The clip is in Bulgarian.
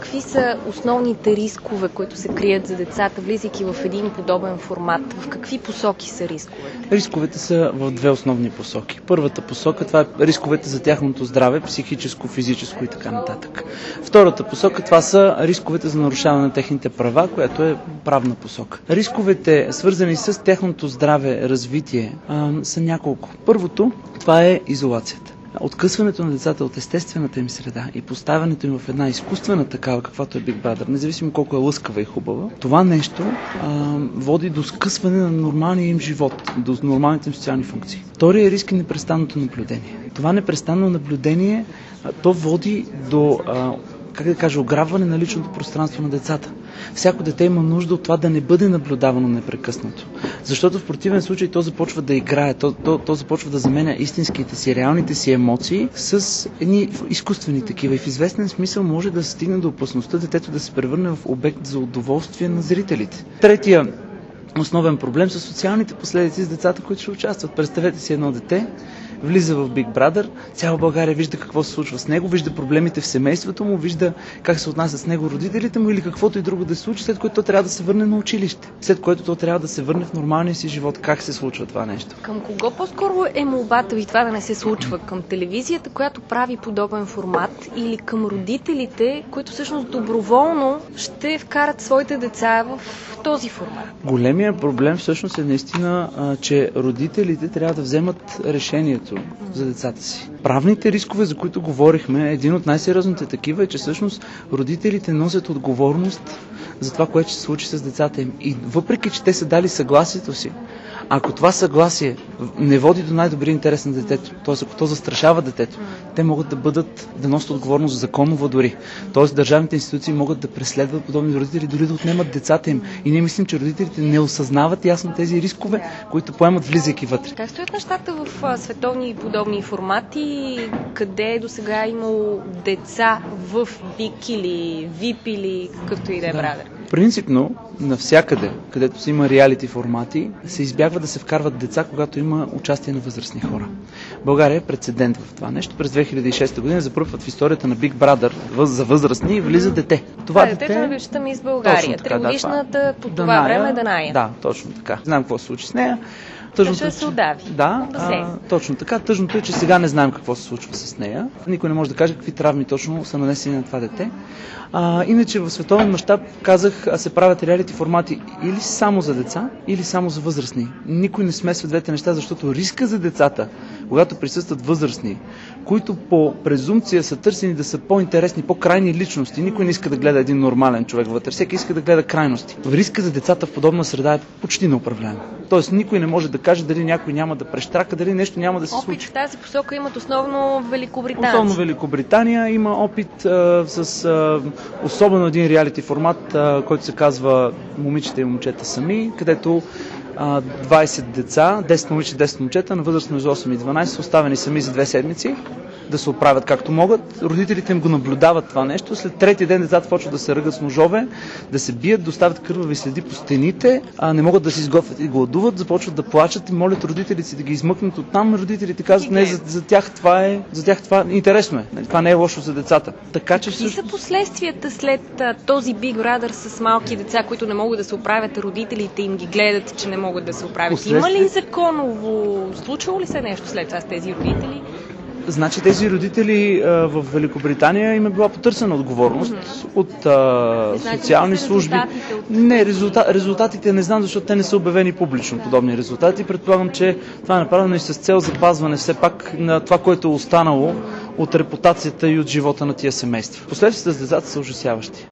какви са основните рискове, които се крият за децата, влизайки в един подобен формат? В какви посоки са рисковете? Рисковете са в две основни посоки. Първата посока, това е рисковете за тяхното здраве, психическо, физическо и така нататък. Втората посока, това са рисковете за нарушаване на техните права, което е правна посока. Рисковете, свързани с тяхното здраве, развитие, са няколко. Първото, това е изолацията. Откъсването на децата от естествената им среда и поставянето им в една изкуствена такава, каквато е Big Brother, независимо колко е лъскава и хубава, това нещо води до скъсване на нормалния им живот, до нормалните им социални функции. Втория риск е непрестанното наблюдение. Това непрестанно наблюдение, то води до ограбване на личното пространство на децата. Всяко дете има нужда от това да не бъде наблюдавано непрекъснато. Защото в противен случай то започва да играе, то започва да заменя истинските си, реалните си емоции с едни изкуствени такива. И в известен смисъл може да стигне до опасността детето да се превърне в обект за удоволствие на зрителите. Третия основен проблем са социалните последици с децата, които ще участват. Представете си едно дете, влиза в Big Brother, цяла България вижда какво се случва с него, вижда проблемите в семейството му, вижда как се отнасят с него родителите му или каквото и друго да се случи, след което то трябва да се върне на училище, след което то трябва да се върне в нормалния си живот. Как се случва това нещо? Към кого по-скоро е молбата ви това да не се случва? Към телевизията, която прави подобен формат, или към родителите, които всъщност доброволно ще вкарат своите деца в този формат? Големия проблем всъщност е наистина, че родителите трябва да вземат решението за децата си. Правните рискове, за които говорихме, един от най-сериозните такива е, че всъщност родителите носят отговорност за това, което ще се случи с децата им. И въпреки, че те са дали съгласието си, ако това съгласие не води до най-добрия интерес на детето, т.е. ако то застрашава детето, те могат да носят отговорност законово дори. Т.е. държавните институции могат да преследват подобни родители, дори да отнемат децата им. И ние мислим, че родителите не осъзнават ясно тези рискове, които поемат влизайки вътре. Как стоят нещата в световни подобни формати? Къде до сега е имало деца в БИК или ВИП или какъвто и да е Brother? Принципно, навсякъде, където се има реалити формати, се избягва да се вкарват деца, когато има участие на възрастни хора. България е прецедент в това нещо. През 2006 година за първ път в историята на Big Brother за възрастни влиза дете. Това е детето на бившата мис България. Тригодишната по това време Даная. Да, точно така. Знам какво се случи с нея. Тъжното се удави. Да, точно така. Тъжното е, че сега не знаем какво се случва с нея. Никой не може да каже какви травми точно са нанесени на това дете. Иначе в световен мащаб, казах, се правят реалити формати или само за деца, или само за възрастни. Никой не смесва двете неща, защото риска за децата, когато присъстват възрастни, които по презумпция са търсени да са по-интересни, по-крайни личности. Никой не иска да гледа един нормален човек вътре. Всеки иска да гледа крайности. Риска за децата в подобна среда е почти неуправляем. Тоест никой не може да каже дали някой няма да прещрака, дали нещо няма да се случи. Опит в тази посока имат основно Великобритания. Основно Великобритания има опит с особено един реалити формат, който се казва "Момичета и момчета сами", където 20 деца, 10 момичета, 10 момчета на възраст между 8 и 12 са оставени сами за 2 седмици да се оправят както могат. Родителите им го наблюдават това нещо. След третия ден децата почват да се ръгат с ножове, да се бият, да оставят кървави следи по стените, не могат да се изготвят и гладуват, започват да плачат и молят родителите си да ги измъкнат оттам. Родителите казват, не, за тях това е интересно е. Това не е лошо за децата. Така че какви са последствията след този Big Brother с малки деца, които не могат да се оправят, родителите им ги гледат, че не могат да се оправят? Има ли законово? Случвало ли се нещо след това с тези родители? Значи тези родители в Великобритания им е била потърсена отговорност от социални служби. Не, резултатите не знам, защото те не са обявени публично, подобни резултати. Предполагам, че това е направено и с цел запазване все пак на това, което е останало от репутацията и от живота на тия семейства. Последствията с децата са ужасяващи.